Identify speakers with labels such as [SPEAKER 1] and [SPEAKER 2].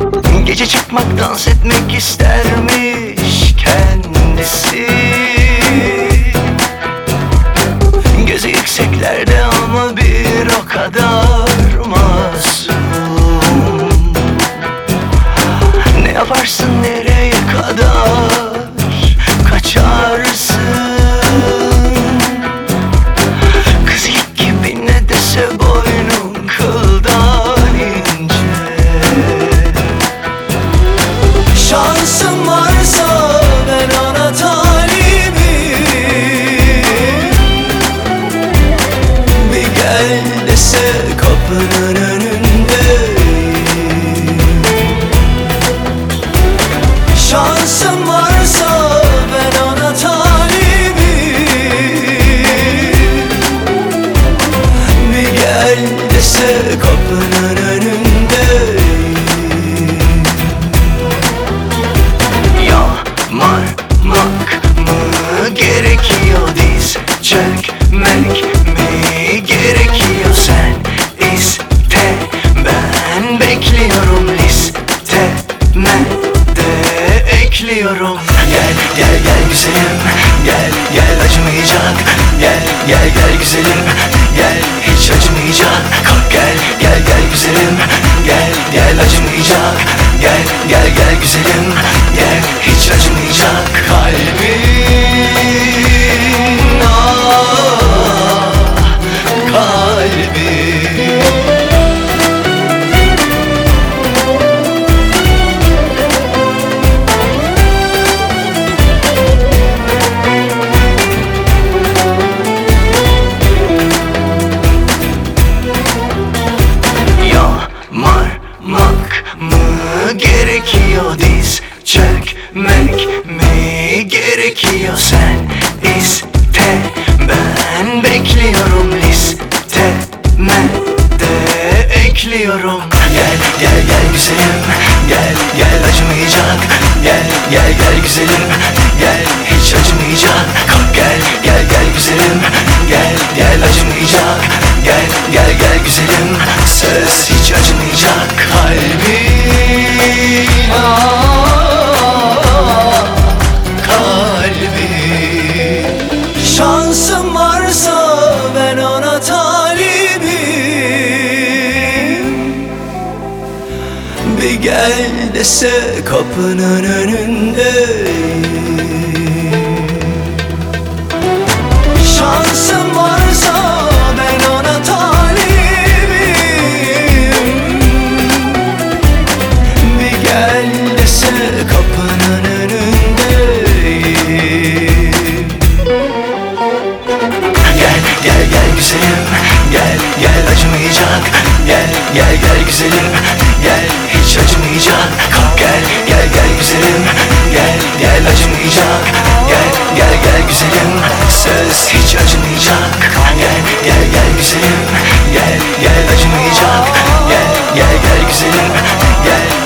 [SPEAKER 1] Gece çıkmak, dans etmek istermiş kendisi. Gözü yükseklerde ama bir o kadar masum. Ne yaparsın, nereye kadar kaçarsın? Kız ilk gibi ne dese boynun kıldan ince. Şansım varsa ben ona talibim. Bir gel dese kapının önündeyim. Şansım varsa ben ona talibim. Bir gel dese kapının önündeyim. Yalvarmak mı gerekiyor, diz çökmek mi gerekiyor? Sen iste, ben bekliyorum, listeme de ekliyorum. Gel gel gel güzelim, gel gel acımayacak. Gel gel gel güzelim, gel hiç acımayacak. Kalk gel gel gel güzelim, gel gel acımayacak. Gel gel gel güzelim, gel hiç acımayacak. Kalbim, ah, kalbim. Yalvarmak mı gerekiyor, diz çökmek mi gerekiyor? Sen iste, ben bekliyorum, listeme de ekliyorum. Gel gel gel güzelim, gel gel acımayacak. Gel gel gel güzelim, gel hiç acımayacak. Kalk gel gel gel güzelim, gel gel acımayacak. Gel gel gel güzelim, söz hiç acımayacak. Kalbim, ah, kalbim. Şansım varsa ben ona talibim. Bir gel dese kapının önündeyim. Şansım varsa ben ona talibim. Bir gel dese kapının önündeyim. Gel gel gel güzelim, gel gel acımayacak. Gel gel gel güzelim, gel hiç acımayacak. Kalk gel gel gel güzelim, gel gel acımayacak. Gel gel gel güzelim, söz hiç acımayacak. Gel gel gel güzelim, gel gel acımayacak. Gel gel gel güzelim, gel